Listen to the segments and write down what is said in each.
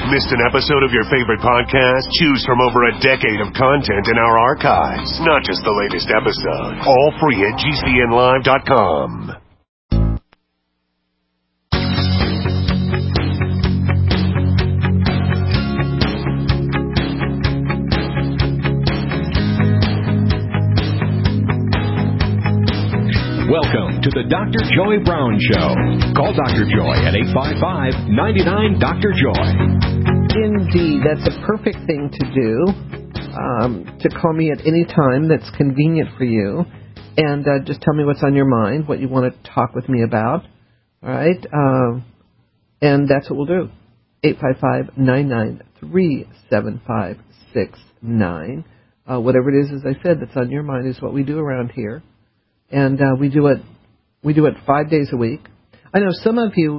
Missed an episode of your favorite podcast? Choose from over a decade of content in our archives, not just the latest episode. All free at GCNlive.com. Welcome to the Dr. Joy Brown Show. Call Dr. Joy at 855-99-DR-JOY. Indeed, that's a perfect thing to do, to call me at any time that's convenient for you, and just tell me what's on your mind, what you want to talk with me about, all right? And that's what we'll do, 855-993-7569. Whatever it is, as I said, that's on your mind is what we do around here. And we do it 5 days a week. I know some of you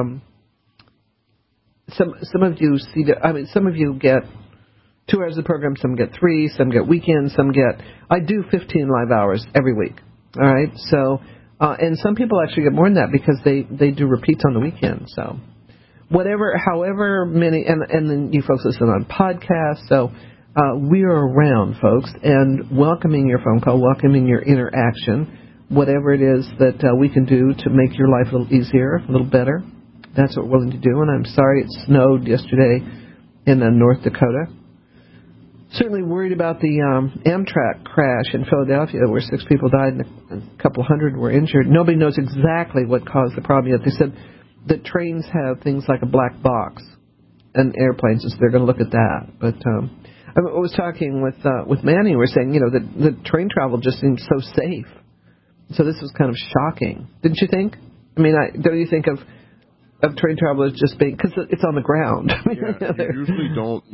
some of you some of you get 2 hours of the program, some get 3, some get weekends, I do 15 live hours every week. All right? So and some people actually get more than that because they do repeats on the weekend. So however many, and then you folks listen on podcasts. So we are around, folks, and welcoming your phone call, welcoming your interaction, whatever it is that we can do to make your life a little easier, a little better. That's what we're willing to do. And I'm sorry it snowed yesterday in North Dakota. Certainly worried about the Amtrak crash in Philadelphia where 6 people died and a couple hundred were injured. Nobody knows exactly what caused the problem yet. They said that trains have things like a black box and airplanes, so they're going to look at that. But I was talking with Manny. We were saying, that the train travel just seems so safe. So this was kind of shocking, didn't you think? I mean, don't you think of train travel as just being, because it's on the ground? Yeah, you usually don't,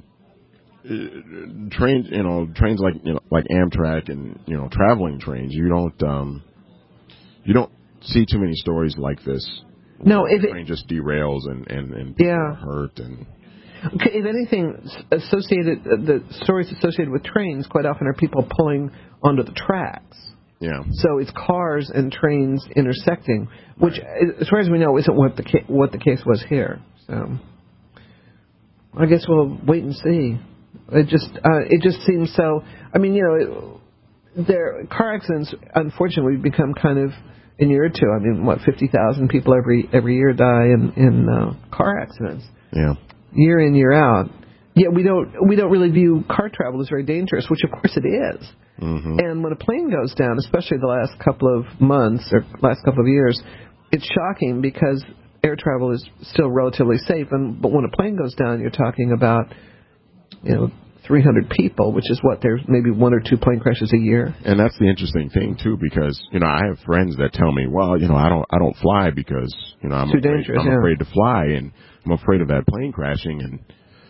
trains like Amtrak and traveling trains. You don't see too many stories like this. No, if the train just derails and people are hurt and. Okay, if anything, the stories associated with trains quite often are people pulling onto the tracks. Yeah. So it's cars and trains intersecting, which, as far as we know, isn't what the case was here. So I guess we'll wait and see. It just seems so. I mean, car accidents unfortunately become kind of inured to. I mean, 50,000 people every year die in car accidents. Yeah. Year in, year out. Yet we don't really view car travel as very dangerous, which of course it is. Mm-hmm. And when a plane goes down, especially the last couple of months or last couple of years, it's shocking because air travel is still relatively safe. But when a plane goes down, you're talking about 300 people, which is what there's maybe 1 or 2 plane crashes a year. And that's the interesting thing too, because I have friends that tell me, well, I don't fly because I'm afraid to fly and I'm afraid of that plane crashing, and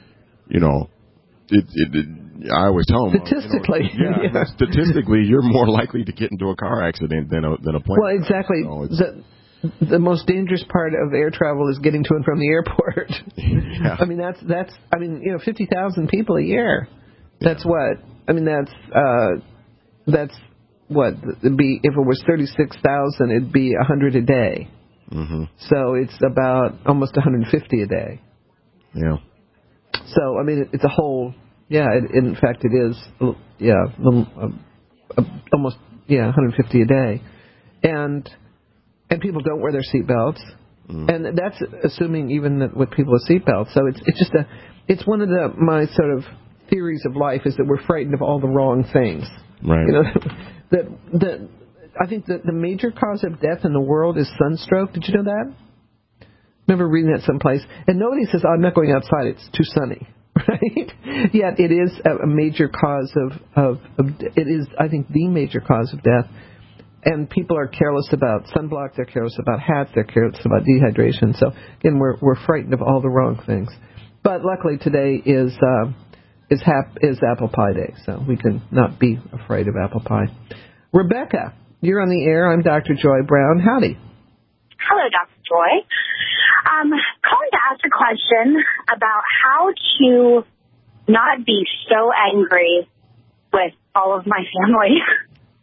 I always tell them statistically, statistically, you're more likely to get into a car accident than a plane. Well, exactly. The most dangerous part of air travel is getting to and from the airport. Yeah. I mean, that's 50,000 people a year. That's what. I mean, that's what it'd be if it was 36,000. It'd be 100 a day. Mm-hmm. So it's about almost 150 a day. Yeah. So I mean, it's a whole. Yeah. In fact, it is. Yeah. Almost. Yeah. 150 a day, and people don't wear their seatbelts, and that's assuming even that with people with seatbelts. So it's just it's one of my sort of theories of life is that we're frightened of all the wrong things. Right. That I think that the major cause of death in the world is sunstroke. Did you know that? I remember reading that someplace. And nobody says, I'm not going outside, it's too sunny. Right? Yet it is a major cause it is, I think, the major cause of death. And people are careless about sunblock, they're careless about hats, they're careless about dehydration. So, again, we're frightened of all the wrong things. But luckily today is Apple Pie Day, so we can not be afraid of apple pie. Rebecca, you're on the air. I'm Dr. Joy Brown. Howdy. Hello, Dr. Joy. Calling to ask a question about how to not be so angry with all of my family.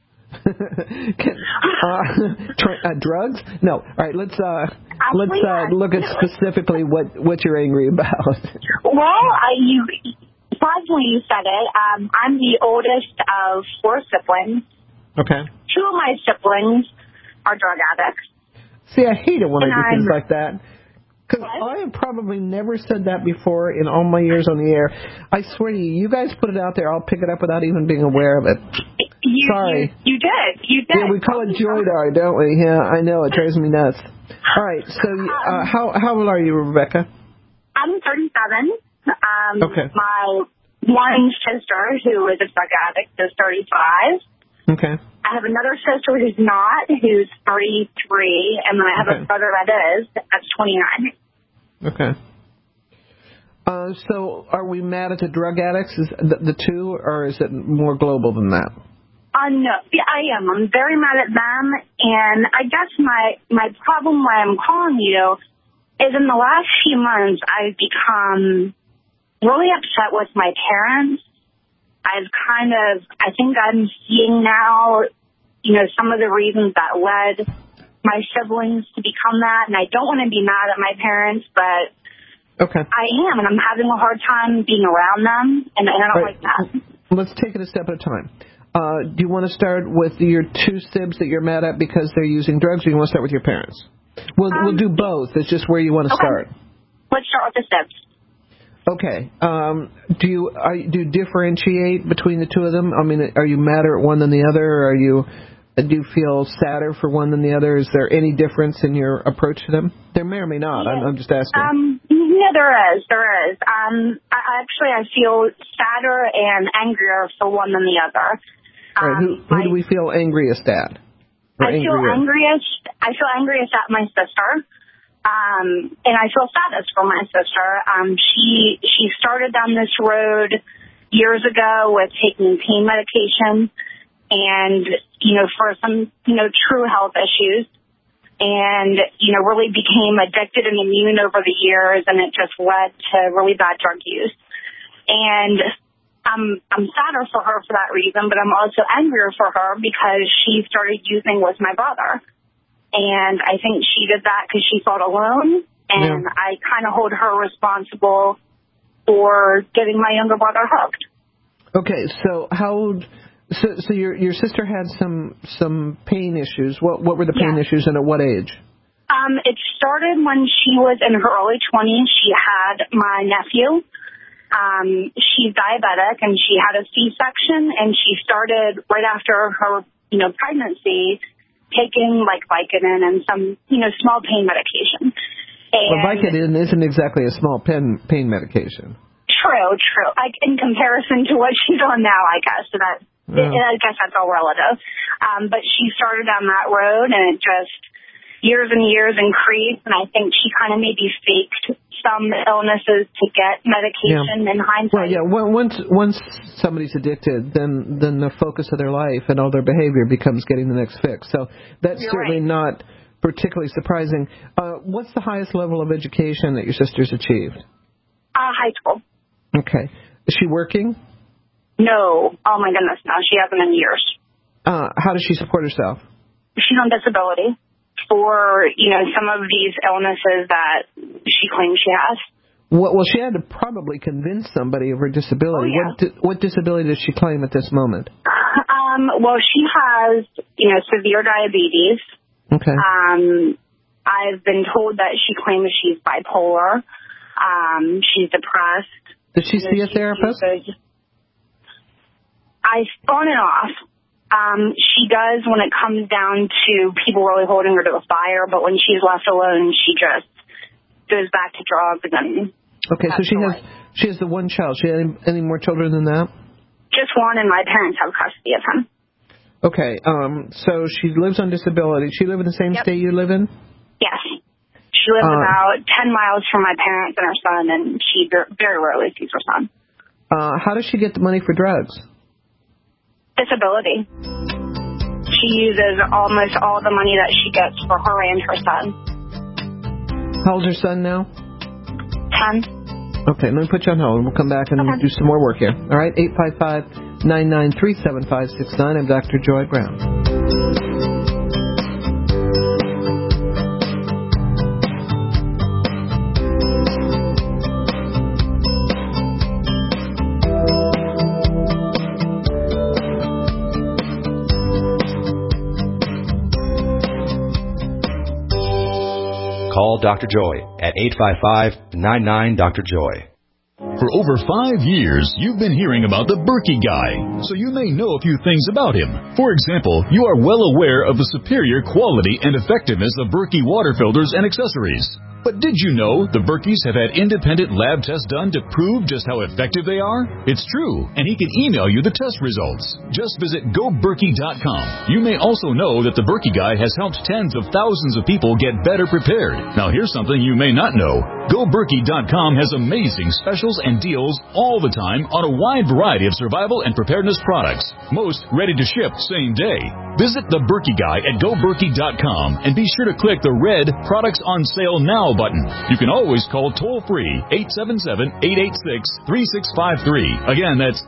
Drugs? No. All right, let's look at specifically what you're angry about. Well, surprisingly you said it. I'm the oldest of 4 siblings. Okay. 2 of my siblings are drug addicts. See, I hate it when I do things like that. Because I have probably never said that before in all my years on the air. I swear to you, you guys put it out there, I'll pick it up without even being aware of it. Sorry. You did. Yeah, we call it Joydar, don't we? Yeah, I know. It drives me nuts. All right, so how old are you, Rebecca? I'm 37. Okay. My one sister, who is a drug addict, is 35. Okay. I have another sister who's not, who's 33, and then I have a brother that's 29. Okay. So are we mad at the drug addicts, is the 2, or is it more global than that? No, yeah, I am. I'm very mad at them, and I guess my problem why I'm calling you is in the last few months I've become really upset with my parents. I think I'm seeing now, some of the reasons that led my siblings to become that, and I don't want to be mad at my parents, but I am, and I'm having a hard time being around them, and I don't like that. Let's take it a step at a time. Do you want to start with your 2 sibs that you're mad at because they're using drugs, or do you want to start with your parents? We'll do both. It's just where you want to start. Let's start with the sibs. Okay. Do you differentiate between the 2 of them? I mean, are you madder at one than the other, or do you feel sadder for one than the other? Is there any difference in your approach to them? There may or may not. Yeah. I'm just asking. Yeah, there is. I feel sadder and angrier for one than the other. All right, who do we feel angriest at? I feel angriest at my sister. And I feel saddest for my sister. She started down this road years ago with taking pain medication and, for some, true health issues, and, really became addicted and immune over the years, and it just led to really bad drug use. And I'm sadder for her for that reason, but I'm also angrier for her because she started using with my brother. And I think she did that because she felt alone, and I kind of hold her responsible for getting my younger brother hooked. Okay, so your sister had some pain issues. What were the pain issues, and at what age? It started when she was in her early 20s. She had my nephew. She's diabetic, and she had a C-section, and she started right after her, pregnancy, taking like Vicodin and some, small pain medication. Well, Vicodin isn't exactly a small pain medication. True. Like in comparison to what she's on now, I guess. So I guess that's all relative. But she started down that road, and it just years and years increased. And I think she kind of maybe faked some illnesses to get medication in hindsight. Well, once somebody's addicted, then the focus of their life and all their behavior becomes getting the next fix. So that's certainly not particularly surprising. What's the highest level of education that your sister's achieved? High school. Okay. Is she working? No. Oh, my goodness, no. She hasn't in years. How does she support herself? She's on disability for, some of these illnesses that she claims she has. Well, she had to probably convince somebody of her disability. Oh, yeah. What disability does she claim at this moment? Well, she has, severe diabetes. Okay. I've been told that she claims she's bipolar. She's depressed. Does she see a therapist? On and off. She does when it comes down to people really holding her to the fire, but when she's left alone, she just goes back to drugs. And okay, so she has the one child. She has any more children than that? Just one, and my parents have custody of him. Okay, so she lives on disability. She live in the same state you live in? Yes. She lives about 10 miles from my parents and her son, and she very rarely sees her son. How does she get the money for drugs? Disability. She uses almost all the money that she gets for her and her son. How old's her son now? 10. Okay, let me put you on hold. We'll come back and do some more work here. All right, 855-993-7569. I'm Dr. Joy Brown. Call Dr. Joy at 855-99-DR-JOY. For over 5 years, you've been hearing about the Berkey Guy, so you may know a few things about him. For example, you are well aware of the superior quality and effectiveness of Berkey water filters and accessories. But did you know the Berkeys have had independent lab tests done to prove just how effective they are? It's true, and he can email you the test results. Just visit GoBerkey.com. You may also know that the Berkey Guy has helped tens of thousands of people get better prepared. Now here's something you may not know. GoBerkey.com has amazing specials and deals all the time on a wide variety of survival and preparedness products. Most ready to ship same day. Visit the Berkey Guy at GoBerkey.com and be sure to click the red Products on Sale Now button. You can always call toll-free 877-886-3653. Again, that's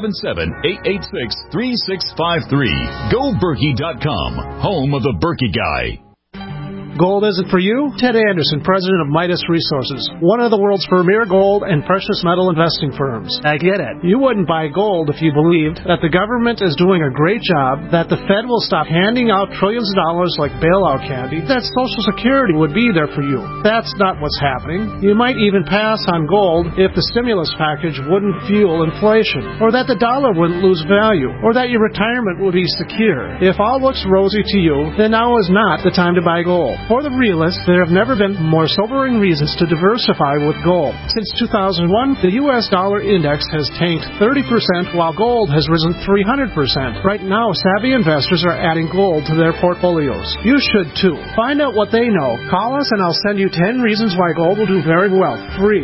877-886-3653. GoBerkey.com, home of the Berkey Guy. Gold isn't for you? Ted Anderson, president of Midas Resources, one of the world's premier gold and precious metal investing firms. I get it. You wouldn't buy gold if you believed that the government is doing a great job, that the Fed will stop handing out trillions of dollars like bailout candy, that Social Security would be there for you. That's not what's happening. You might even pass on gold if the stimulus package wouldn't fuel inflation, or that the dollar wouldn't lose value, or that your retirement would be secure. If all looks rosy to you, then now is not the time to buy gold. For the realists, there have never been more sobering reasons to diversify with gold. Since 2001, the U.S. dollar index has tanked 30%, while gold has risen 300%. Right now, savvy investors are adding gold to their portfolios. You should too. Find out what they know. Call us and I'll send you 10 reasons why gold will do very well. Free.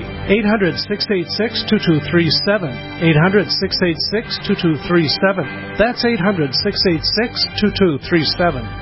800-686-2237. 800-686-2237. That's 800-686-2237.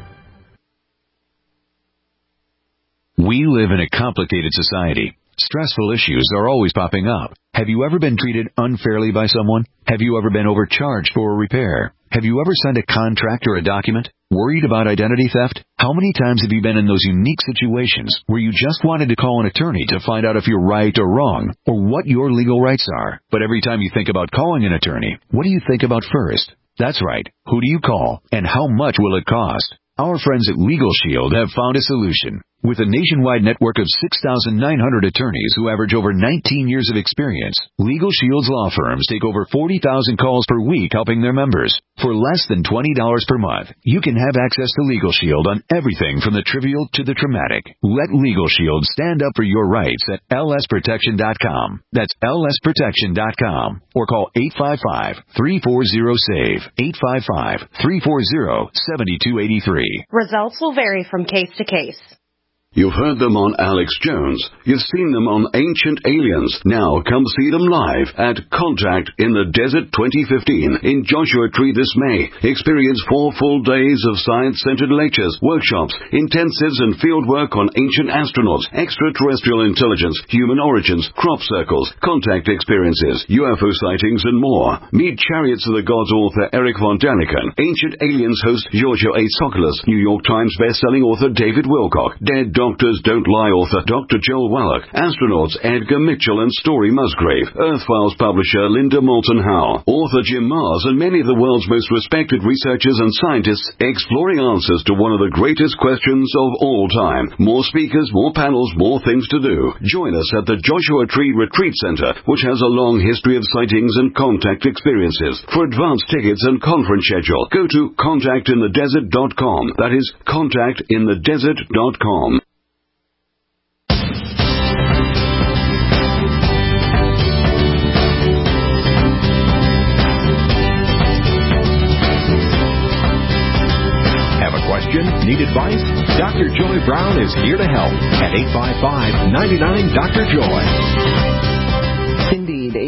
We live in a complicated society. Stressful issues are always popping up. Have you ever been treated unfairly by someone? Have you ever been overcharged for a repair? Have you ever signed a contract or a document? Worried about identity theft? How many times have you been in those unique situations where you just wanted to call an attorney to find out if you're right or wrong, or what your legal rights are? But every time you think about calling an attorney, what do you think about first? That's right. Who do you call, and how much will it cost? Our friends at Legal Shield have found a solution. With a nationwide network of 6,900 attorneys who average over 19 years of experience, Legal Shield's law firms take over 40,000 calls per week helping their members. For less than $20 per month, you can have access to Legal Shield on everything from the trivial to the traumatic. Let Legal Shield stand up for your rights at lsprotection.com. That's lsprotection.com. Or call 855-340-SAVE. 855-340-7283. Results will vary from case to case. You've heard them on Alex Jones. You've seen them on Ancient Aliens. Now come see them live at Contact in the Desert 2015 in Joshua Tree this May. Experience 4 full days of science-centered lectures, workshops, intensives and field work on ancient astronauts, extraterrestrial intelligence, human origins, crop circles, contact experiences, UFO sightings and more. Meet Chariots of the Gods author Eric von Daniken, Ancient Aliens host Giorgio A. Tsoukalos, New York Times best-selling author David Wilcock, Dead Doctors Don't Lie author Dr. Joel Wallach, astronauts Edgar Mitchell and Story Musgrave, Earth Files publisher Linda Moulton Howe, author Jim Mars, and many of the world's most respected researchers and scientists exploring answers to one of the greatest questions of all time. More speakers, more panels, more things to do. Join us at the Joshua Tree Retreat Center, which has a long history of sightings and contact experiences. For advance tickets and conference schedule, go to contactinthedesert.com. That is contactinthedesert.com. Need advice? Dr. Joy Brown is here to help at 855-99-DR-JOY. Indeed,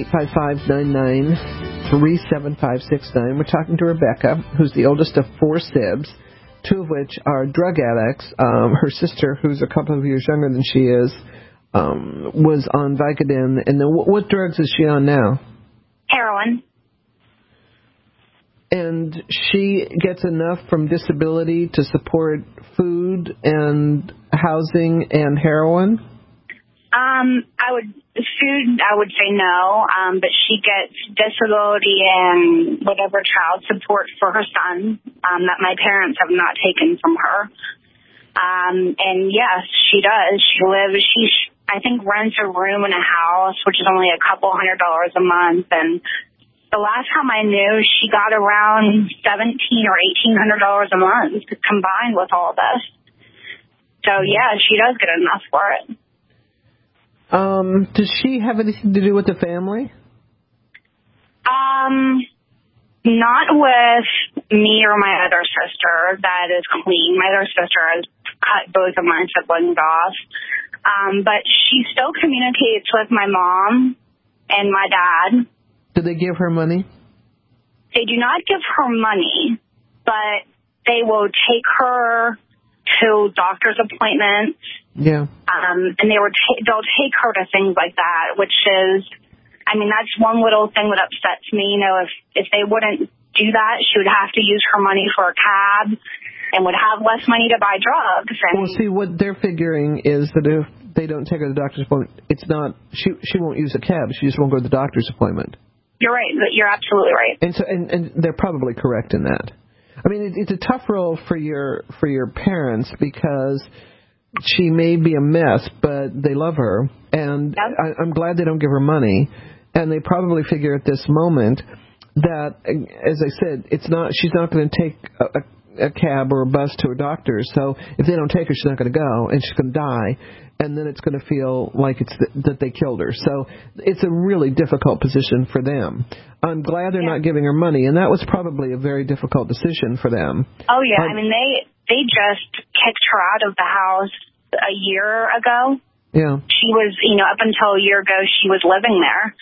855-99-37569. We're talking to Rebecca, who's the oldest of 4 sibs, 2 of which are drug addicts. Her sister, who's a couple of years younger than she is, was on Vicodin. And then what drugs is she on now? Heroin. And she gets enough from disability to support food and housing and heroin? I would say no, but she gets disability and whatever child support for her son that my parents have not taken from her. And yes, she does. I think rents a room in a house, which is only a couple $100 a month. And the last time I knew, she got around $1,700 or $1,800 a month combined with all this. So yeah, she does get enough for it. Does she have anything to do with the family? Not with me or my other sister. That is clean. My other sister has cut both of my siblings off. But she still communicates with my mom and my dad. Do they give her money? They do not give her money, but they will take her to doctor's appointments. Yeah. And they'll take her to things like that, which is, I mean, that's one little thing that upsets me. You know, if they wouldn't do that, she would have to use her money for a cab and would have less money to buy drugs. And well, see, what they're figuring is that if they don't take her to the doctor's appointment, it's not, she won't use a cab. She just won't go to the doctor's appointment. You're right. You're absolutely right. And so, and they're probably correct in that. I mean, it's a tough role for your parents because she may be a mess, but they love her, and yep. I'm glad they don't give her money. And they probably figure at this moment that, as I said, she's not going to take a cab or a bus to her doctor. So if they don't take her, she's not going to go, and she's going to die. And then it's going to feel like it's that they killed her. So it's a really difficult position for them. I'm glad they're not giving her money, and that was probably a very difficult decision for them. Oh, yeah. I mean, they just kicked her out of the house a year ago. Yeah. She was, up until a year ago, she was living there.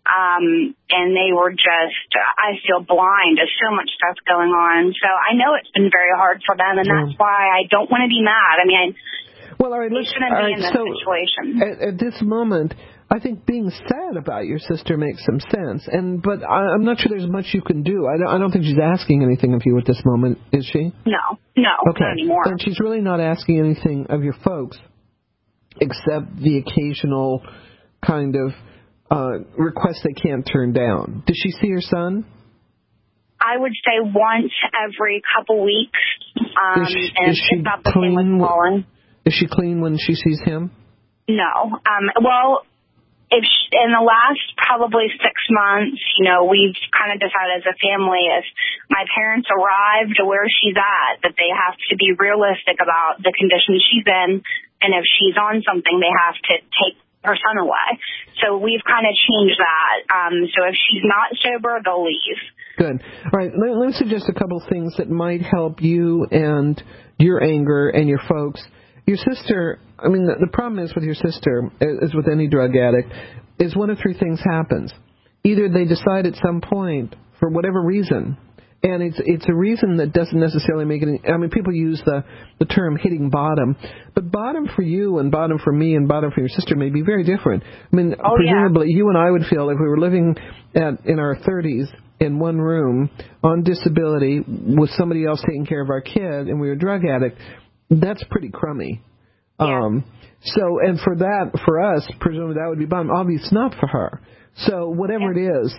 And they were just, I feel blind. There's so much stuff going on. So I know it's been very hard for them, and that's why I don't want to be mad. I mean, all right, they shouldn't be in this situation. At this moment, I think being sad about your sister makes some sense. But I'm not sure there's much you can do. I don't think she's asking anything of you at this moment, is she? No, okay. Not anymore. And she's really not asking anything of your folks, except the occasional kind of request they can't turn down. Does she see her son? I would say once every couple weeks. Is she about the same with Colin. Is she clean when she sees him? No. Well, in the last probably 6 months, we've kind of decided as a family, if my parents arrive to where she's at, that they have to be realistic about the condition she's in, and if she's on something, they have to take her son away. So we've kind of changed that. So if she's not sober, they'll leave. Good. All right. Let me suggest a couple things that might help you and your anger and your folks. Your sister, I mean, the problem is with your sister, as with any drug addict, is one of three things happens. Either they decide at some point, for whatever reason, and it's a reason that doesn't necessarily make it. I mean, people use the term hitting bottom, but bottom for you and bottom for me and bottom for your sister may be very different. I mean, presumably you and I would feel if we were living in our 30s in one room on disability with somebody else taking care of our kid, and we were a drug addict, that's pretty crummy. Yeah. So, and for us, presumably that would be bottom. Obviously, it's not for her. So, whatever it is,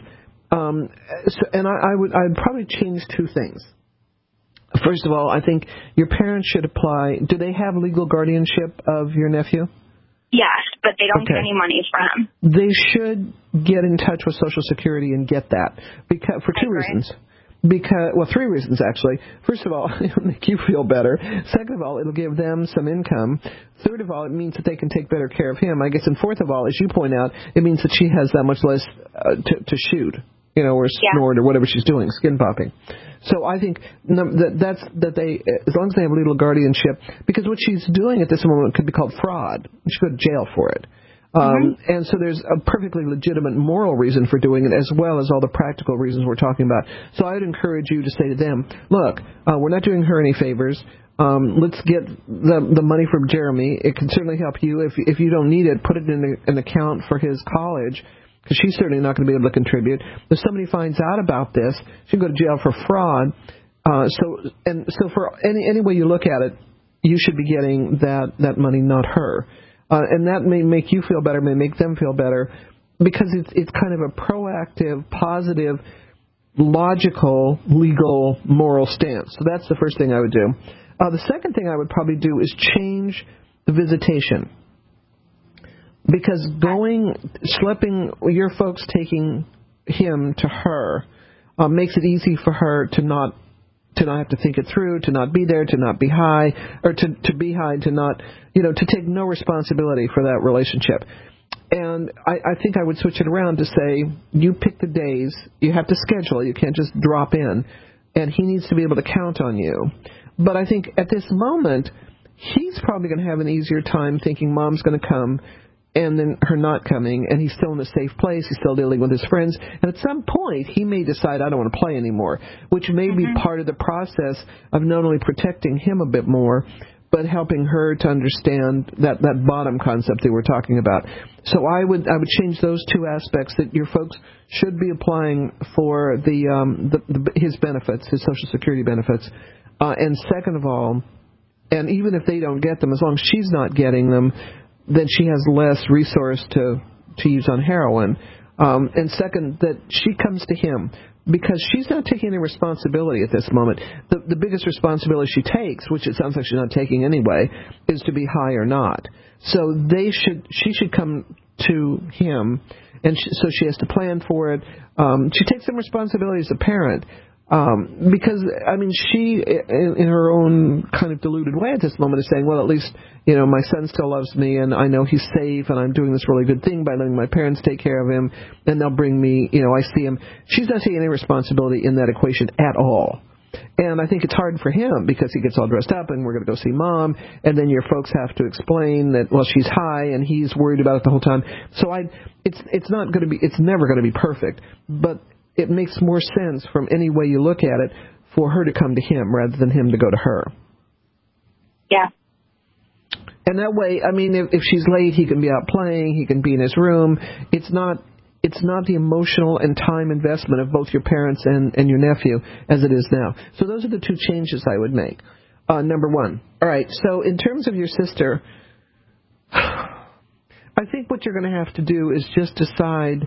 I'd probably change two things. First of all, I think your parents should apply. Do they have legal guardianship of your nephew? Yes, but they don't get any money from him. They should get in touch with Social Security and get that for two reasons. Three reasons, actually. First of all, it'll make you feel better. Second of all, it'll give them some income. Third of all, it means that they can take better care of him, I guess. And fourth of all, as you point out, it means that she has that much less to shoot, or snort or whatever she's doing, skin popping. So I think that they, as long as they have legal guardianship, because what she's doing at this moment could be called fraud. She could go to jail for it. And so there's a perfectly legitimate moral reason for doing it, as well as all the practical reasons we're talking about. So I would encourage you to say to them, look, we're not doing her any favors. Let's get the money from Jeremy. It can certainly help you. If you don't need it, put it in an account for his college. because she's certainly not going to be able to contribute. If somebody finds out about this, she can go to jail for fraud. So for any way you look at it, you should be getting that money, not her. And that may make you feel better, may make them feel better, because it's kind of a proactive, positive, logical, legal, moral stance. So that's the first thing I would do. The second thing I would probably do is change the visitation. Because schlepping your folks taking him to her makes it easy for her to not have to think it through, to not be there, to not be high, or to be high, to not, to take no responsibility for that relationship. And I think I would switch it around to say, you pick the days, you have to schedule, you can't just drop in, and he needs to be able to count on you. But I think at this moment, he's probably going to have an easier time thinking Mom's going to come, and then her not coming, and he's still in a safe place, he's still dealing with his friends, and at some point he may decide, I don't want to play anymore, which may be part of the process of not only protecting him a bit more, but helping her to understand that bottom concept that we're talking about. So I would change those two aspects, that your folks should be applying for his benefits, his Social Security benefits, and second of all, and even if they don't get them, as long as she's not getting them, then she has less resource to use on heroin. And second, that she comes to him, because she's not taking any responsibility at this moment. The biggest responsibility she takes, which it sounds like she's not taking anyway, is to be high or not. So she should come to him, and so she has to plan for it. She takes some responsibility as a parent. Because, she, in her own kind of deluded way at this moment, is saying, well, at least, my son still loves me, and I know he's safe, and I'm doing this really good thing by letting my parents take care of him, and they'll bring me, I see him. She's not taking any responsibility in that equation at all. And I think it's hard for him, because he gets all dressed up, and we're going to go see Mom, and then your folks have to explain that, well, she's high, and he's worried about it the whole time. So it's never going to be perfect, but it makes more sense from any way you look at it for her to come to him rather than him to go to her. Yeah. And that way, if she's late, he can be out playing, he can be in his room. It's not the emotional and time investment of both your parents and your nephew as it is now. So those are the two changes I would make. Number one. All right, so in terms of your sister, I think what you're going to have to do is just decide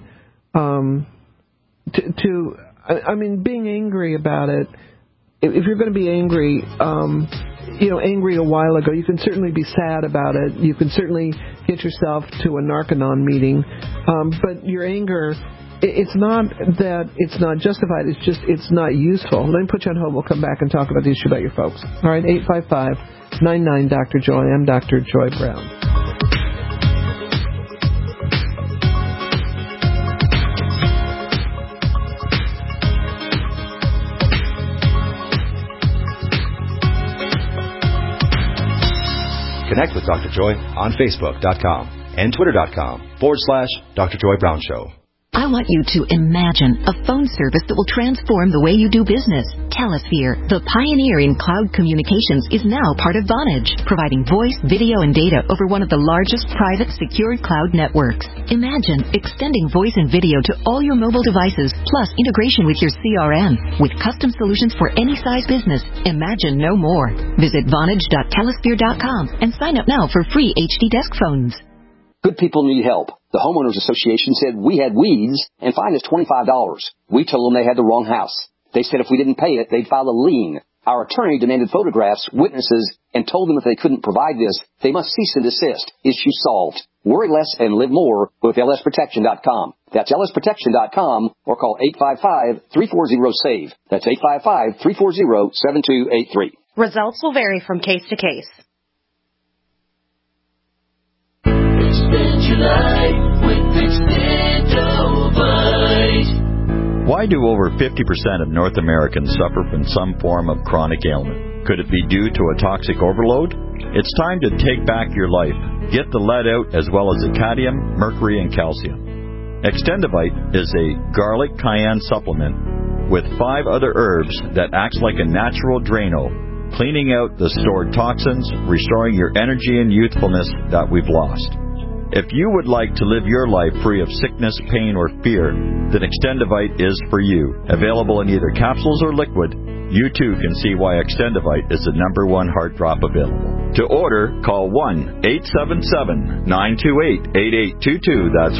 being angry about it, if you're going to be angry, angry a while ago, you can certainly be sad about it. You can certainly get yourself to a Narconon meeting. But your anger, it's not that it's not justified, it's just it's not useful. Let me put you on hold. We'll come back and talk about the issue about your folks. All right, 855-99-Dr. Joy. I'm Dr. Joy Brown. Connect with Dr. Joy on Facebook.com and Twitter.com/Dr. Joy Brown Show. I want you to imagine a phone service that will transform the way you do business. Telesphere, the pioneer in cloud communications, is now part of Vonage, providing voice, video, and data over one of the largest private secured cloud networks. Imagine extending voice and video to all your mobile devices, plus integration with your CRM. With custom solutions for any size business, imagine no more. Visit Vonage.telesphere.com and sign up now for free HD desk phones. Good people need help. The Homeowners Association said we had weeds and fined us $25. We told them they had the wrong house. They said if we didn't pay it, they'd file a lien. Our attorney demanded photographs, witnesses, and told them if they couldn't provide this, they must cease and desist. Issue solved. Worry less and live more with lsprotection.com. That's lsprotection.com or call 855-340-SAVE. That's 855-340-7283. Results will vary from case to case. Extend your life with Extendovite. Why do over 50% of North Americans suffer from some form of chronic ailment? Could it be due to a toxic overload? It's time to take back your life. Get the lead out as well as the cadmium, mercury, and calcium. Extendovite is a garlic cayenne supplement with 5 other herbs that acts like a natural Drano, cleaning out the stored toxins, restoring your energy and youthfulness that we've lost. If you would like to live your life free of sickness, pain, or fear, then Extendivite is for you. Available in either capsules or liquid, you too can see why Extendivite is the #1 heart drop available. To order, call 1-877-928-8822. That's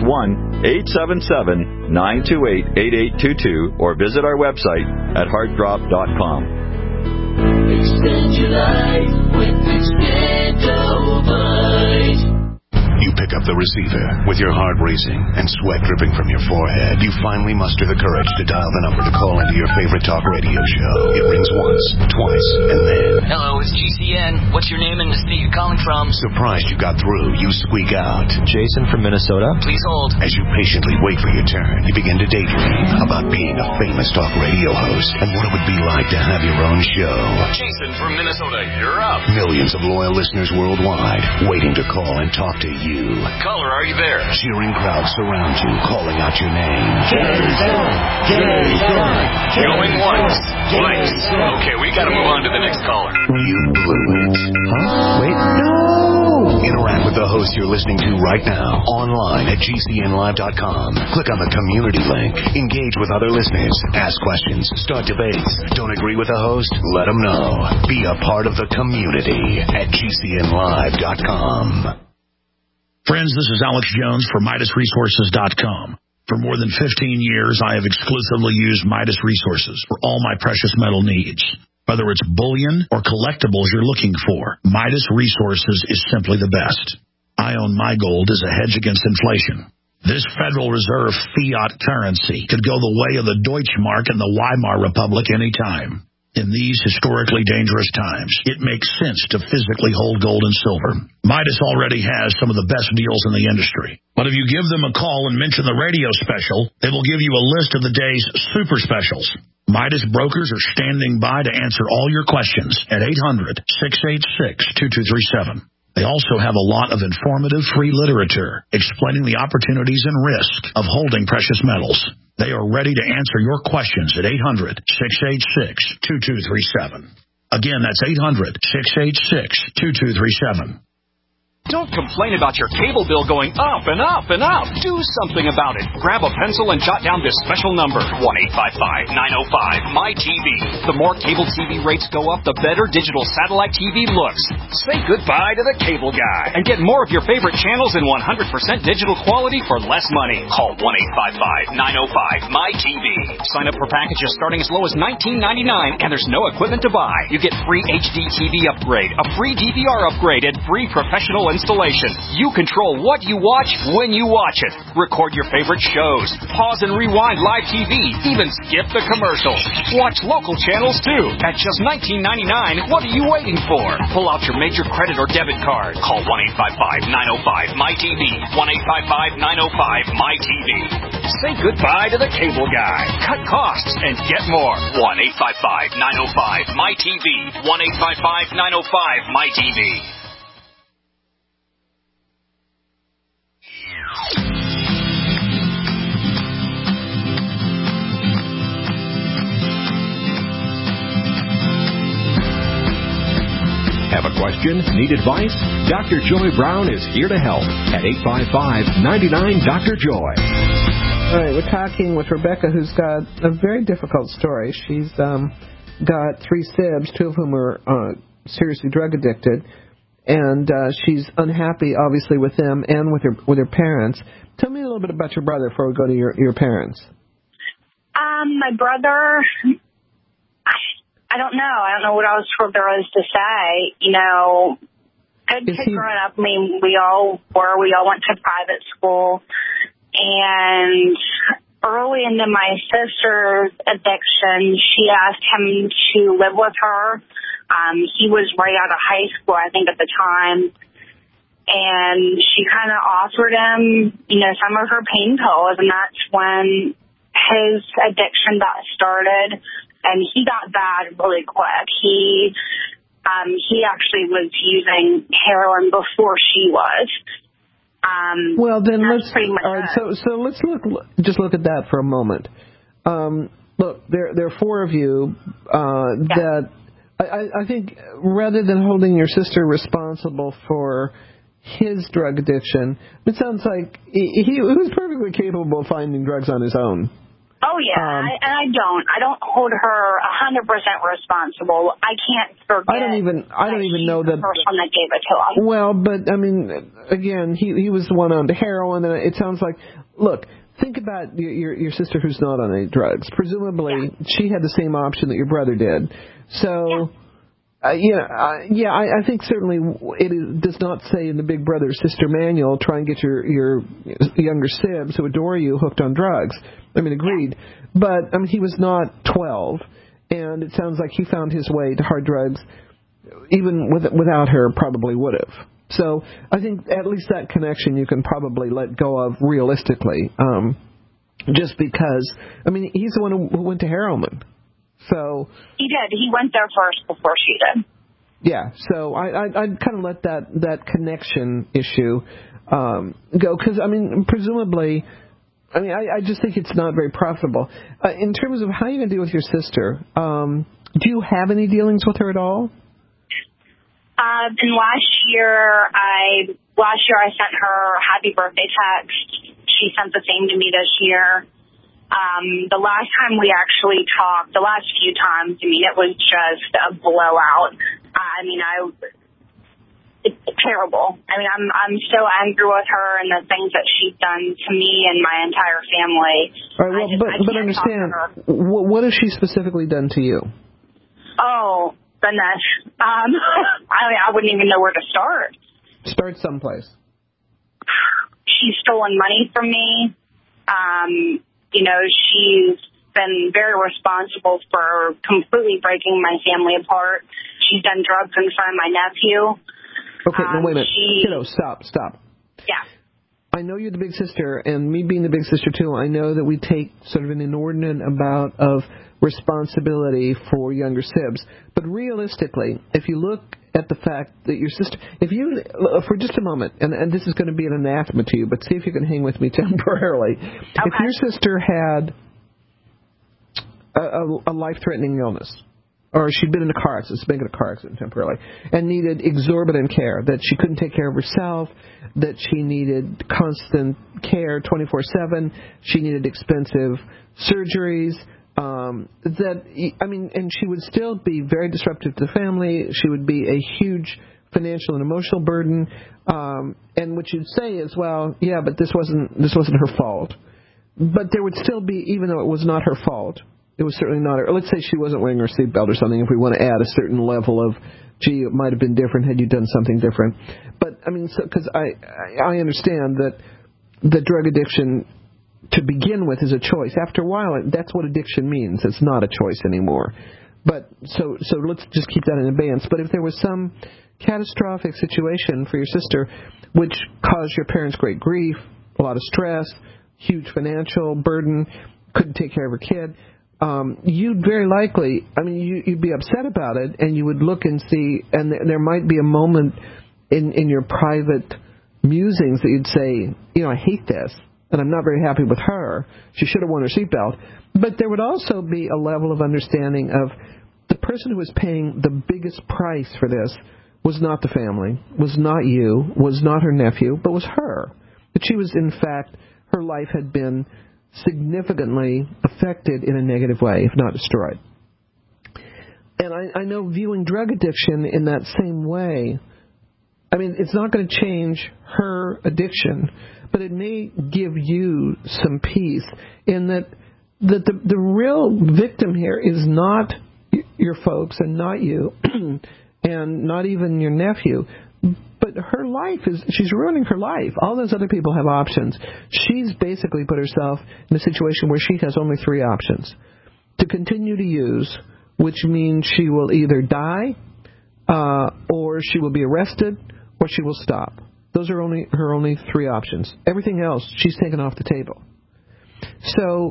1-877-928-8822. Or visit our website at heartdrop.com. Extend your life with Extendivite. You pick up the receiver with your heart racing and sweat dripping from your forehead. You finally muster the courage to dial the number to call into your favorite talk radio show. It rings once, twice, and then... Hello, it's GCN. What's your name and the state you're calling from? Surprised you got through, you squeak out. Jason from Minnesota. Please hold. As you patiently wait for your turn, you begin to daydream about being a famous talk radio host and what it would be like to have your own show. Jason from Minnesota, you're up. Millions of loyal listeners worldwide waiting to call and talk to you. Caller, are you there? Cheering crowds surround you, calling out your name. Jason! Going once, twice. Okay, we gotta move on to the next caller. You blew it. Huh? Wait, no! Interact with the host you're listening to right now, online at GCNlive.com. Click on the community link. Engage with other listeners. Ask questions. Start debates. Don't agree with the host? Let them know. Be a part of the community at GCNlive.com. Friends, this is Alex Jones for MidasResources.com. For more than 15 years, I have exclusively used Midas Resources for all my precious metal needs. Whether it's bullion or collectibles you're looking for, Midas Resources is simply the best. I own my gold as a hedge against inflation. This Federal Reserve fiat currency could go the way of the Deutschmark and the Weimar Republic anytime. In these historically dangerous times, it makes sense to physically hold gold and silver. Midas already has some of the best deals in the industry. But if you give them a call and mention the radio special, they will give you a list of the day's super specials. Midas brokers are standing by to answer all your questions at 800-686-2237. They also have a lot of informative free literature explaining the opportunities and risk of holding precious metals. They are ready to answer your questions at 800-686-2237. Again, that's 800-686-2237. Don't complain about your cable bill going up and up and up. Do something about it. Grab a pencil and jot down this special number, 1-855-905-MY-TV. The more cable TV rates go up, the better digital satellite TV looks. Say goodbye to the cable guy and get more of your favorite channels in 100% digital quality for less money. Call 1-855-905-MY-TV. Sign up for packages starting as low as $19.99, and there's no equipment to buy. You get free HD TV upgrade, a free DVR upgrade, and free professional installation. You control what you watch when you watch it. Record your favorite shows. Pause and rewind live TV. Even skip the commercials. Watch local channels too. At just $19.99, what are you waiting for? Pull out your major credit or debit card. Call 1-855-905-MY-TV. 1-855-905-MY-TV. Say goodbye to the cable guy. Cut costs and get more. 1-855-905-MY-TV. 1-855-905-MY-TV. Have a question? Need advice? Dr. Joy Brown is here to help at 855-99-DR-JOY. All right, we're talking with Rebecca, who's got a very difficult story. She's got 3 sibs, 2 of whom are seriously drug addicted, and she's unhappy, obviously, with them and with her parents. Tell me a little bit about your brother before we go to your parents. My brother, I don't know. I don't know what else there is to say. You know, good kid growing up. I mean, we all went to private school. And early into my sister's addiction, she asked him to live with her. He was right out of high school, I think, at the time. And she kind of offered him, you know, some of her pain pills. And that's when his addiction got started. And he got bad really quick. He actually was using heroin before she was. Well, then let's look at that for a moment. Look, there are 4 of you that I think rather than holding your sister responsible for his drug addiction, it sounds like he was perfectly capable of finding drugs on his own. Oh, yeah, and I don't hold her 100% responsible. I can't forget. I don't even know that the person that gave it to him. Well, but I mean, again, he was the one on the heroin, and it sounds like, look, think about your sister who's not on any drugs. Presumably, she had the same option that your brother did. So, I think certainly it does not say in the Big Brother Sister manual, try and get your younger sibs who adore you hooked on drugs. I mean, agreed. But, I mean, he was not 12, and it sounds like he found his way to hard drugs, even without her, probably would have. So I think at least that connection you can probably let go of realistically, just because, I mean, he's the one who went to heroin. So he did. He went there first before she did. Yeah, so I'd kind of let that connection issue go, because, I mean, presumably, I mean, I just think it's not very profitable. In terms of how you're going to deal with your sister, do you have any dealings with her at all? And last year I sent her happy birthday text. She sent the same to me this year. The last time we actually talked, the last few times, I mean, it was just a blowout. I mean, it's terrible. I mean, I'm so angry with her and the things that she's done to me and my entire family. All right, well, but understand, what has she specifically done to you? Oh, goodness. I mean, I wouldn't even know where to start. Start someplace. She's stolen money from me. You know, she's been very responsible for completely breaking my family apart. She's done drugs in front of my nephew. Okay, no, wait a minute. Kiddo, stop. Yeah. I know you're the big sister, and me being the big sister, too, I know that we take sort of an inordinate amount of responsibility for younger sibs. But realistically, if you look at the fact that your sister, for just a moment, and this is going to be an anathema to you, but see if you can hang with me temporarily. Okay. If your sister had a life-threatening illness, or she'd been in a car accident, temporarily, and needed exorbitant care, that she couldn't take care of herself, that she needed constant care 24/7, she needed expensive surgeries, and she would still be very disruptive to the family. She would be a huge financial and emotional burden. And what you'd say is, well, yeah, but this wasn't her fault. But there would still be, even though it was not her fault, it was certainly not her. Let's say she wasn't wearing her seatbelt or something. If we want to add a certain level of, gee, it might have been different had you done something different. But I mean, because I understand that the drug addiction, to begin with, is a choice. After a while, that's what addiction means. It's not a choice anymore. But so let's just keep that in abeyance. But if there was some catastrophic situation for your sister which caused your parents great grief, a lot of stress, huge financial burden, couldn't take care of her kid, you'd very likely, I mean, you'd be upset about it, and you would look and see, and there might be a moment in your private musings that you'd say, you know, I hate this, and I'm not very happy with her. She should have worn her seatbelt. But there would also be a level of understanding of the person who was paying the biggest price for this was not the family, was not you, was not her nephew, but was her. That she was, in fact, her life had been significantly affected in a negative way, if not destroyed. And I know viewing drug addiction in that same way, I mean, it's not going to change her addiction, but it may give you some peace in that the real victim here is not your folks and not you and not even your nephew. But her life she's ruining her life. All those other people have options. She's basically put herself in a situation where she has only three options. To continue to use, which means she will either die, or she will be arrested, or she will stop. Those are her only three options. Everything else, she's taken off the table. So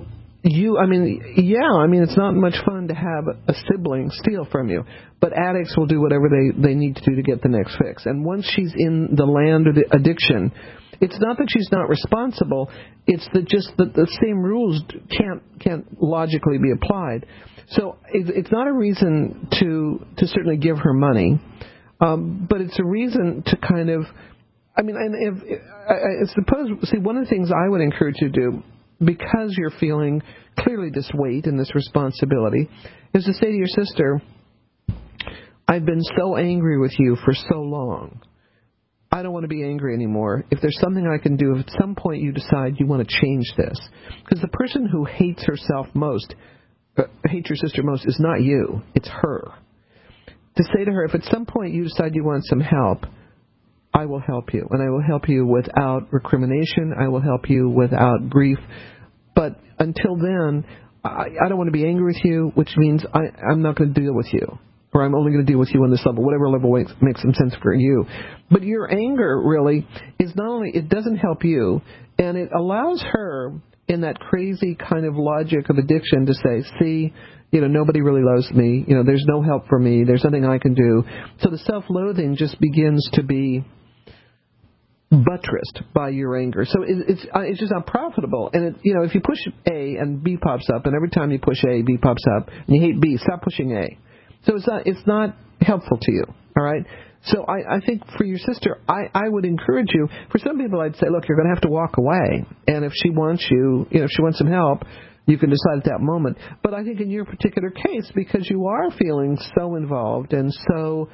it's not much fun to have a sibling steal from you, but addicts will do whatever they need to do to get the next fix. And once she's in the land of the addiction, it's not that she's not responsible, it's that just that the same rules can't logically be applied. So it's not a reason to certainly give her money, but it's a reason to kind of, I mean, and I suppose, see, one of the things I would encourage you to do, because you're feeling clearly this weight and this responsibility, is to say to your sister, I've been so angry with you for so long. I don't want to be angry anymore. If there's something I can do, if at some point you decide you want to change this, because the person who hates herself most, hates your sister most, is not you, it's her. To say to her, if at some point you decide you want some help, I will help you, and I will help you without recrimination. I will help you without grief. But until then, I don't want to be angry with you, which means I'm not going to deal with you, or I'm only going to deal with you on this level, whatever level makes some sense for you. But your anger really is not only, it doesn't help you, and it allows her in that crazy kind of logic of addiction to say, see, nobody really loves me. There's no help for me. There's nothing I can do. So the self-loathing just begins to be buttressed by your anger. So it's just not profitable. And if you push A and B pops up, and every time you push A, B pops up, and you hate B, stop pushing A. So it's not helpful to you. All right. So I think for your sister, I would encourage you. For some people, I'd say, look, you're going to have to walk away. And if she wants you, if she wants some help, you can decide at that moment. But I think in your particular case, because you are feeling so involved and so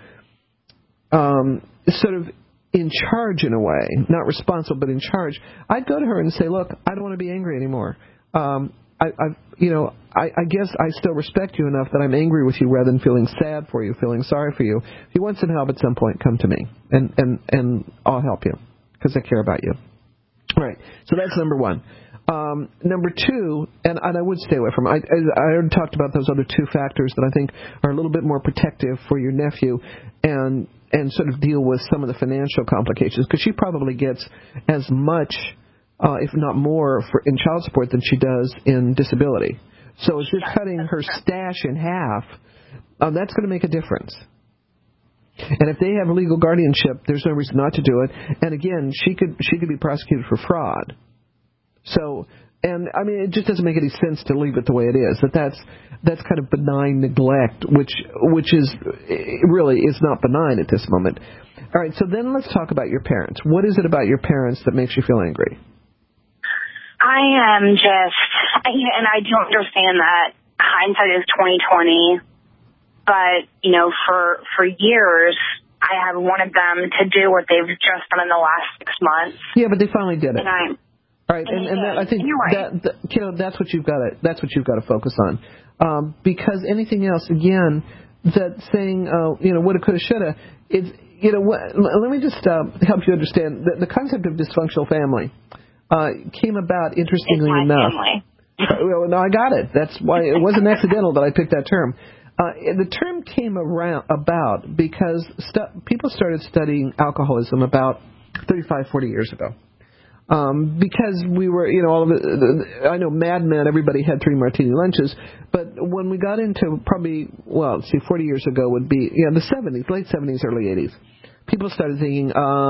sort of in charge in a way, not responsible, but in charge, I'd go to her and say, look, I don't want to be angry anymore. I guess I still respect you enough that I'm angry with you rather than feeling sad for you, feeling sorry for you. If you want some help at some point, come to me, and I'll help you because I care about you. All right, so that's number one. Number two, and I would stay away from, I already talked about those other two factors that I think are a little bit more protective for your nephew and sort of deal with some of the financial complications, because she probably gets as much, if not more, in child support than she does in disability. So if you're cutting her stash in half, that's going to make a difference. And if they have legal guardianship, there's no reason not to do it. And again, she could be prosecuted for fraud. So, and I mean, it just doesn't make any sense to leave it the way it is. That's kind of benign neglect, which is really is not benign at this moment. All right, so then let's talk about your parents. What is it about your parents that makes you feel angry? I am just, and I do understand that hindsight is 20/20, but for years I have wanted them to do what they've just done in the last 6 months. Yeah, but they finally did it. All right, and that, I think right. that's what you've got to focus on, because anything else, again, that saying woulda, coulda, shoulda, it's let me just help you understand the concept of dysfunctional family came about interestingly enough. Well, no, I got it. That's why it wasn't accidental that I picked that term. The term came about because people started studying alcoholism about 35, 40 years ago. Because we were, all of it, I know Mad Men, everybody had 3 martini lunches, but when we got into probably, 40 years ago would be, the 70s, late 70s, early 80s, people started thinking,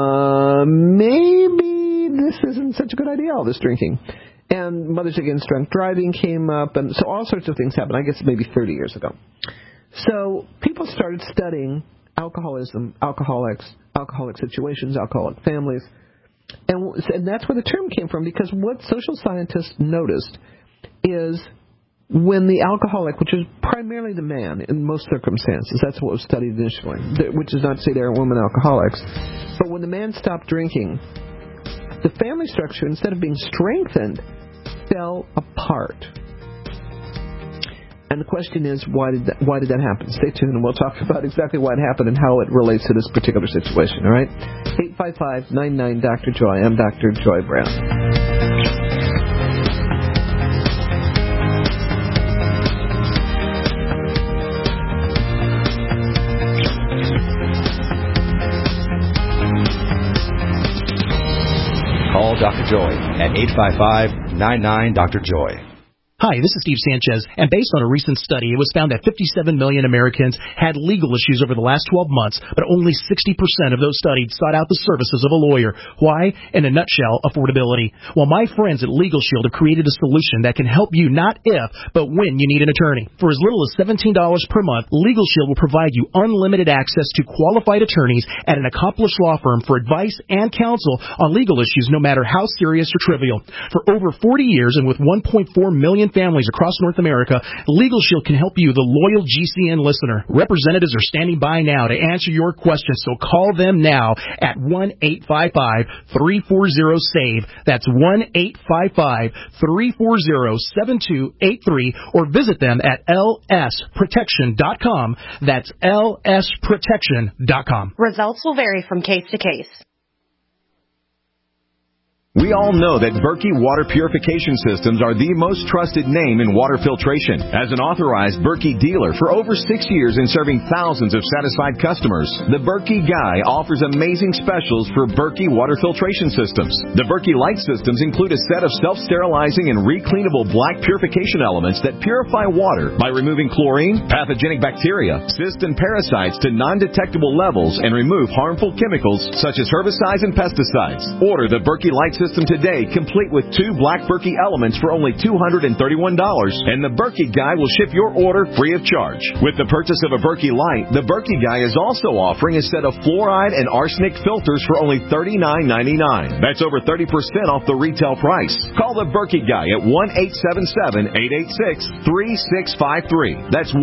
maybe this isn't such a good idea, all this drinking. And Mothers Against Drunk Driving came up, and so all sorts of things happened, I guess maybe 30 years ago. So people started studying alcoholism, alcoholics, alcoholic situations, alcoholic families. And that's where the term came from, because what social scientists noticed is when the alcoholic, which is primarily the man in most circumstances, that's what was studied initially, which is not to say there are women alcoholics, but when the man stopped drinking, the family structure, instead of being strengthened, fell apart. And the question is, why did that happen? Stay tuned, and we'll talk about exactly what happened and how it relates to this particular situation, all right? 855-99-Dr. Joy. I'm Dr. Joy Brown. Call Dr. Joy at 855-99-Dr. Joy. Hi, this is Steve Sanchez, and based on a recent study, it was found that 57 million Americans had legal issues over the last 12 months, but only 60% of those studied sought out the services of a lawyer. Why? In a nutshell, affordability. Well, my friends at Legal Shield have created a solution that can help you not if, but when you need an attorney. For as little as $17 per month, Legal Shield will provide you unlimited access to qualified attorneys at an accomplished law firm for advice and counsel on legal issues, no matter how serious or trivial. For over 40 years and with 1.4 million families across North America, Legal Shield can help you, the loyal GCN listener. Representatives are standing by now to answer your questions, so call them now at 1-855-340-SAVE. That's 1-855-340-7283, or visit them at lsprotection.com. That's lsprotection.com. Results will vary from case to case. We all know that Berkey Water Purification Systems are the most trusted name in water filtration. As an authorized Berkey dealer for over 6 years and serving thousands of satisfied customers, the Berkey Guy offers amazing specials for Berkey Water Filtration Systems. The Berkey Light Systems include a set of self-sterilizing and recleanable black purification elements that purify water by removing chlorine, pathogenic bacteria, cysts, and parasites to non-detectable levels and remove harmful chemicals such as herbicides and pesticides. Order the Berkey Light System today, complete with 2 black Berkey elements for only $231, and the Berkey Guy will ship your order free of charge. With the purchase of a Berkey Light, the Berkey Guy is also offering a set of fluoride and arsenic filters for only $39.99. That's over 30% off the retail price. Call the Berkey Guy at 1-877-886-3653. That's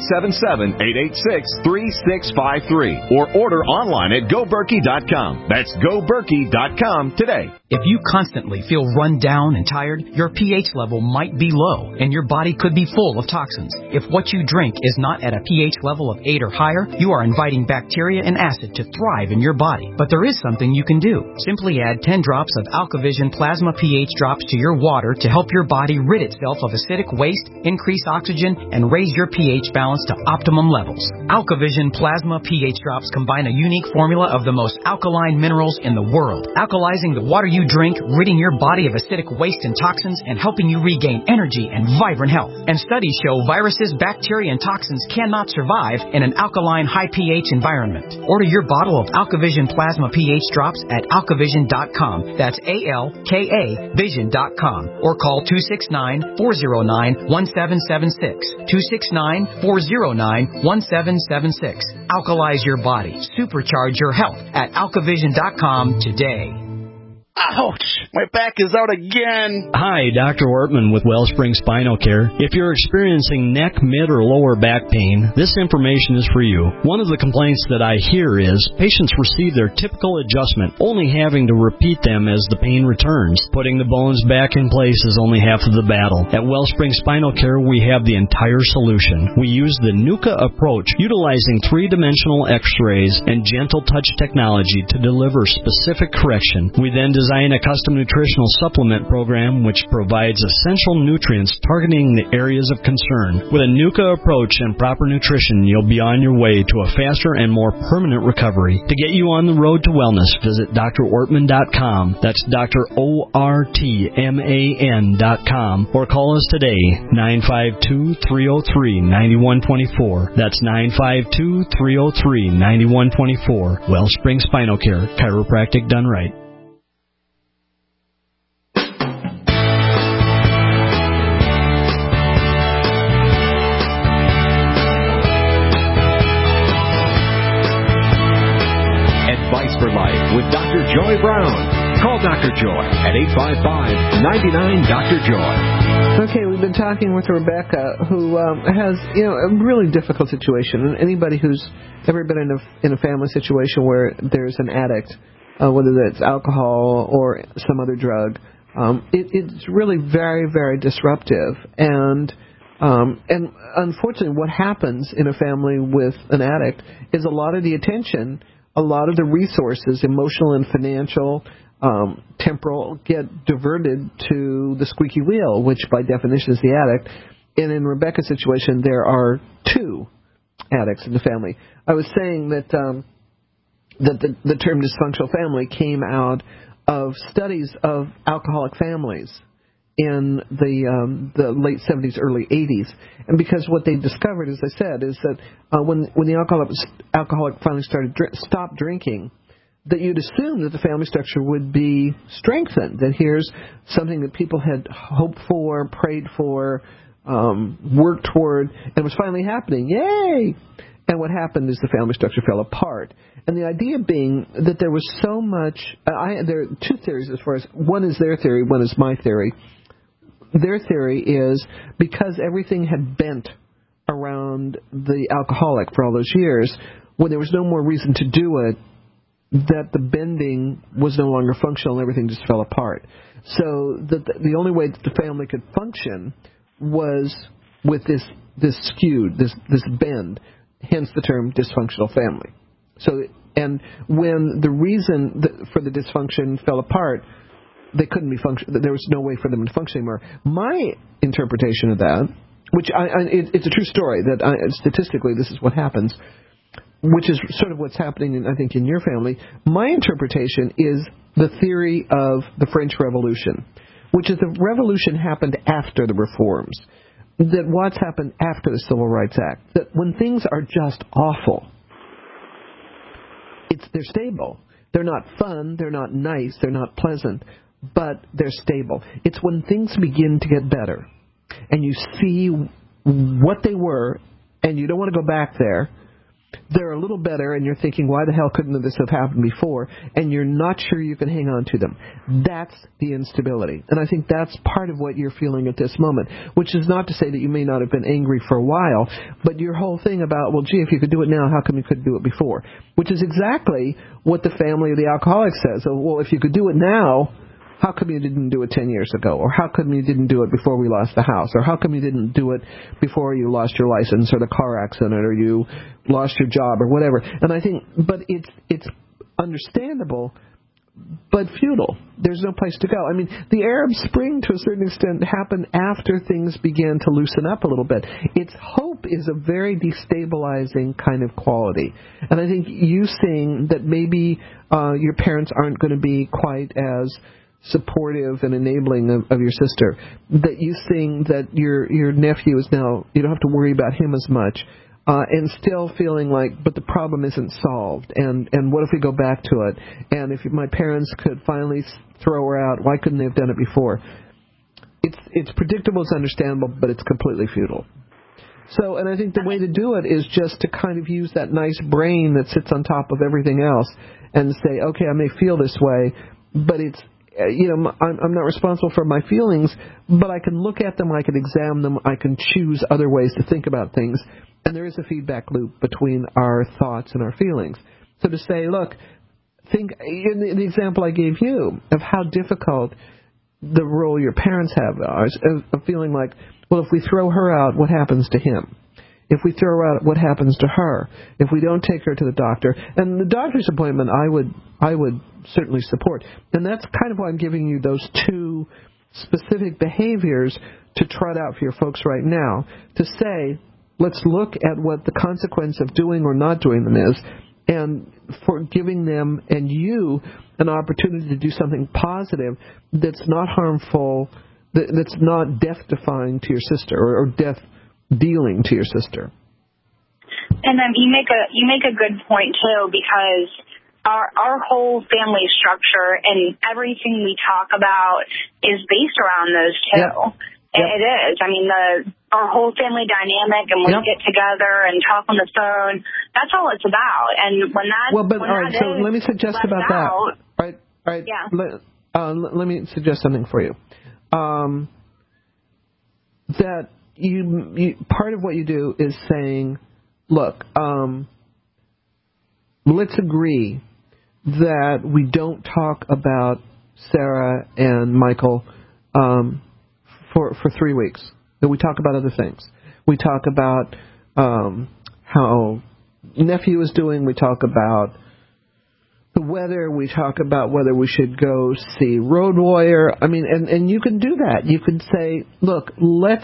1-877-886-3653. Or order online at GoBerkey.com. That's GoBerkey.com today. If you constantly feel run down and tired, your pH level might be low, and your body could be full of toxins. If what you drink is not at a pH level of 8 or higher, you are inviting bacteria and acid to thrive in your body. But there is something you can do. Simply add 10 drops of AlkaVision Plasma pH drops to your water to help your body rid itself of acidic waste, increase oxygen, and raise your pH balance to optimum levels. AlkaVision Plasma pH drops combine a unique formula of the most alkaline minerals in the world, alkalizing the water you drink, ridding your body of acidic waste and toxins, and helping you regain energy and vibrant health. And studies show viruses, bacteria, and toxins cannot survive in an alkaline, high pH environment. Order your bottle of AlkaVision Plasma pH drops at alkavision.com. That's ALKA Vision.com. Or call 269-409-1776. 269-409-1776. Alkalize your body. Supercharge your health at alkavision.com today. Ouch! My back is out again. Hi, Dr. Ortman with Wellspring Spinal Care. If you're experiencing neck, mid, or lower back pain, this information is for you. One of the complaints that I hear is patients receive their typical adjustment, only having to repeat them as the pain returns. Putting the bones back in place is only half of the battle. At Wellspring Spinal Care, we have the entire solution. We use the NUCA approach, utilizing 3-dimensional x-rays and gentle touch technology to deliver specific correction. We then design a custom nutritional supplement program which provides essential nutrients targeting the areas of concern. With a NUCA approach and proper nutrition, you'll be on your way to a faster and more permanent recovery. To get you on the road to wellness, visit drortman.com. That's drortman.com. Or call us today, 952-303-9124. That's 952-303-9124. Wellspring Spinal Care, chiropractic done right. For Life with Dr. Joy Brown. Call Dr. Joy at 855-99-DR-JOY. Okay, we've been talking with Rebecca, who has, a really difficult situation. And anybody who's ever been in a family situation where there's an addict, whether that's alcohol or some other drug, it's really very, very disruptive. And unfortunately, what happens in a family with an addict is a lot of the attention, a lot of the resources, emotional and financial, temporal, get diverted to the squeaky wheel, which by definition is the addict. And in Rebecca's situation, there are 2 addicts in the family. I was saying that the term dysfunctional family came out of studies of alcoholic families. in the late 70s, early 80s. And because what they discovered, as I said, is that when the alcoholic finally stopped drinking, that you'd assume that the family structure would be strengthened, that here's something that people had hoped for, prayed for, worked toward, and was finally happening. Yay! And what happened is the family structure fell apart. And the idea being that there was so much... there are two theories as far as... One is their theory, one is my theory. Their theory is because everything had bent around the alcoholic for all those years, when there was no more reason to do it, that the bending was no longer functional and everything just fell apart. So the only way that the family could function was with this skewed, this bend, hence the term dysfunctional family. So, and when the reason for the dysfunction fell apart, they couldn't be there was no way for them to function anymore. My interpretation of that, which it's a true story, that statistically this is what happens, which is sort of what's happening, I think, in your family. My interpretation is the theory of the French Revolution, which is the revolution happened after the reforms, that what's happened after the Civil Rights Act, that when things are just awful, they're stable. They're not fun, they're not nice, they're not pleasant, but they're stable. It's when things begin to get better, and you see what they were, and you don't want to go back there. They're a little better, and you're thinking, why the hell couldn't this have happened before? And you're not sure you can hang on to them. That's the instability. And I think that's part of what you're feeling at this moment, which is not to say that you may not have been angry for a while, but your whole thing about, well, gee, if you could do it now, how come you couldn't do it before? Which is exactly what the family of the alcoholic says. So, well, if you could do it now, how come you didn't do it 10 years ago? Or how come you didn't do it before we lost the house? Or how come you didn't do it before you lost your license or the car accident or you lost your job or whatever? And I think, but it's understandable, but futile. There's no place to go. I mean, the Arab Spring, to a certain extent, happened after things began to loosen up a little bit. Its hope is a very destabilizing kind of quality. And I think you seeing that maybe your parents aren't going to be quite as supportive and enabling of your sister, that you seeing that your nephew is now, you don't have to worry about him as much, and still feeling like, but the problem isn't solved, and what if we go back to it, and if my parents could finally throw her out, why couldn't they have done it before? It's predictable, it's understandable, but it's completely futile. So, and I think the way to do it is just to kind of use that nice brain that sits on top of everything else and say, okay, I may feel this way, but it's, I'm not responsible for my feelings, but I can look at them, I can examine them, I can choose other ways to think about things, and there is a feedback loop between our thoughts and our feelings. So to say, look, think, in the example I gave you of how difficult the role your parents have of feeling like, well, if we throw her out, what happens to him? If we throw her out, what happens to her? If we don't take her to the doctor, and the doctor's appointment, I would certainly support. And that's kind of why I'm giving you those two specific behaviors to trot out for your folks right now, to say, let's look at what the consequence of doing or not doing them is, and for giving them and you an opportunity to do something positive that's not harmful, that's not death-defying to your sister or death-dealing to your sister. And then you make a good point, too, because our whole family structure and everything we talk about is based around those two. Yep. It is. I mean, our whole family dynamic, and when we get together and talk on the phone, that's all it's about. And when that... Well, but, all right, so let me suggest about that. All right. Yeah. Let me suggest something for you. That you part of what you do is saying, look, let's agree that we don't talk about Sarah and Michael for 3 weeks. That we talk about other things. We talk about how nephew is doing. We talk about the weather. We talk about whether we should go see Road Warrior. I mean, and you can do that. You can say, look, let's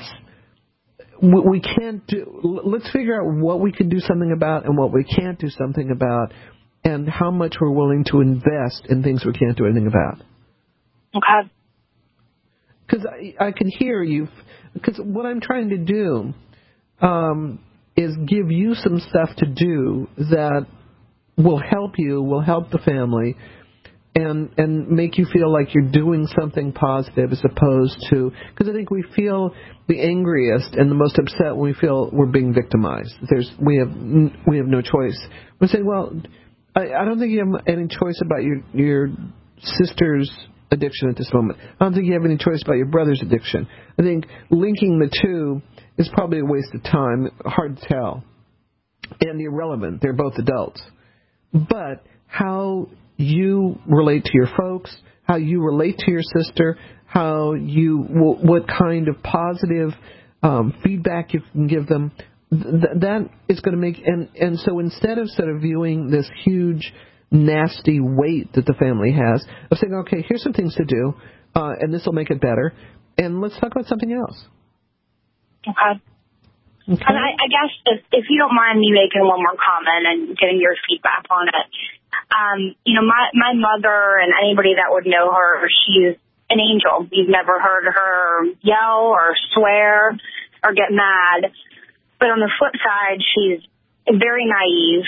figure out what we can do something about and what we can't do something about, and how much we're willing to invest in things we can't do anything about. Okay. because I can hear you. Because what I'm trying to do is give you some stuff to do that will help you, will help the family, and make you feel like you're doing something positive as opposed to, because I think we feel the angriest and the most upset when we feel we're being victimized. We have no choice. We say, well, I don't think you have any choice about your sister's addiction at this moment. I don't think you have any choice about your brother's addiction. I think linking the two is probably a waste of time, hard to tell, and irrelevant. They're both adults. But how you relate to your folks, how you relate to your sister, what kind of positive feedback you can give them, that is going to make, and so instead of viewing this huge, nasty weight that the family has, of saying, okay, here's some things to do, and this will make it better, and let's talk about something else. Okay. And I guess if you don't mind me making one more comment and getting your feedback on it, my mother and anybody that would know her, she's an angel. You've never heard her yell or swear or get mad. But on the flip side, she's very naive.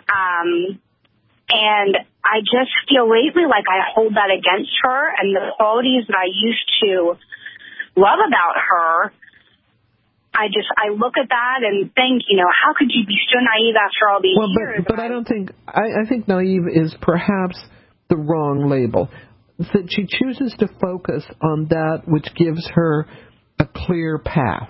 And I just feel lately like I hold that against her, and the qualities that I used to love about her, I look at that and think, how could you be so naive after all these years? But I don't think, I think naive is perhaps the wrong label. That she chooses to focus on that which gives her a clear path.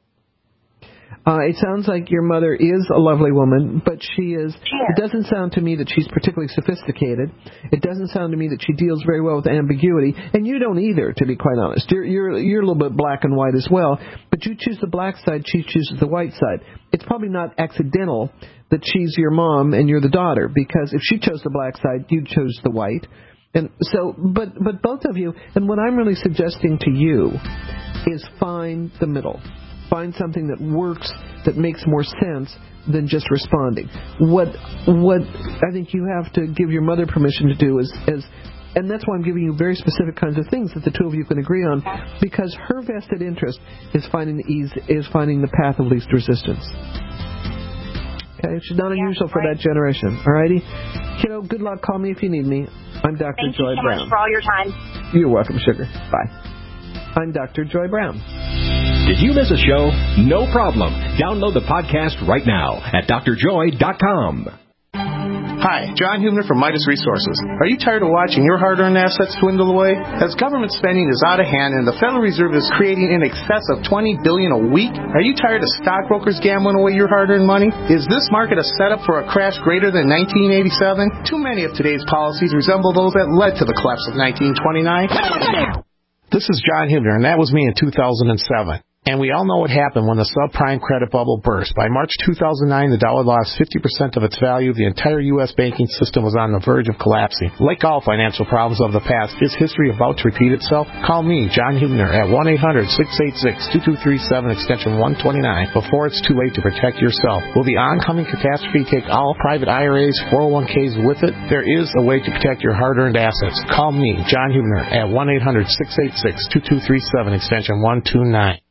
It sounds like your mother is a lovely woman, but it doesn't sound to me that she's particularly sophisticated. It doesn't sound to me that she deals very well with ambiguity, and you don't either, to be quite honest. You're a little bit black and white as well, but you choose the black side, she chooses the white side. It's probably not accidental that she's your mom and you're the daughter, because if she chose the black side, you chose the white. And so, but both of you, and what I'm really suggesting to you is find the middle. Find something that works, that makes more sense than just responding. What I think you have to give your mother permission to do is, and that's why I'm giving you very specific kinds of things that the two of you can agree on, because her vested interest is finding the path of least resistance. Okay, she's not unusual for that generation. All righty, kiddo. Good luck. Call me if you need me. I'm Dr. Joy Brown. Thank you so much for all your time. You're welcome, sugar. Bye. I'm Dr. Joy Brown. Did you miss a show? No problem. Download the podcast right now at drjoy.com. Hi, John Hubner from Midas Resources. Are you tired of watching your hard-earned assets dwindle away? As government spending is out of hand and the Federal Reserve is creating in excess of $20 billion a week, are you tired of stockbrokers gambling away your hard-earned money? Is this market a setup for a crash greater than 1987? Too many of today's policies resemble those that led to the collapse of 1929. This is John Hubner, and that was me in 2007. And we all know what happened when the subprime credit bubble burst. By March 2009, the dollar lost 50% of its value. The entire U.S. banking system was on the verge of collapsing. Like all financial problems of the past, is history about to repeat itself? Call me, John Hubner, at 1-800-686-2237, extension 129, before it's too late to protect yourself. Will the oncoming catastrophe take all private IRAs, 401ks with it? There is a way to protect your hard-earned assets. Call me, John Hubner, at 1-800-686-2237, extension 129.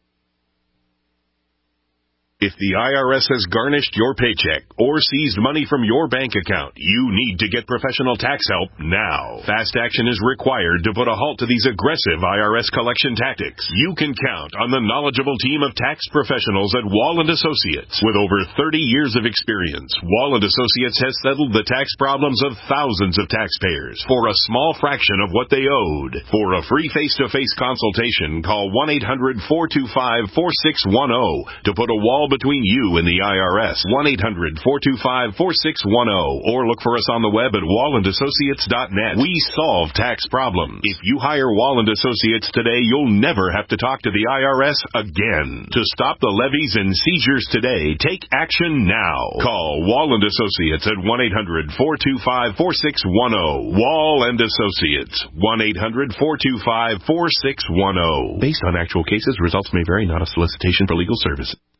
If the IRS has garnished your paycheck or seized money from your bank account, you need to get professional tax help now. Fast action is required to put a halt to these aggressive IRS collection tactics. You can count on the knowledgeable team of tax professionals at Wall & Associates. With over 30 years of experience, Wall & Associates has settled the tax problems of thousands of taxpayers for a small fraction of what they owed. For a free face-to-face consultation, call 1-800-425-4610 to put a wall between you and the IRS. 1-800-425-4610, or look for us on the web at wallandassociates.net. We solve tax problems. If you hire Wall & Associates today, you'll never have to talk to the IRS again. To stop the levies and seizures today, take action now. Call Wall & Associates at 1-800-425-4610. Wall & Associates, 1-800-425-4610. Based on actual cases, results may vary, not a solicitation for legal services.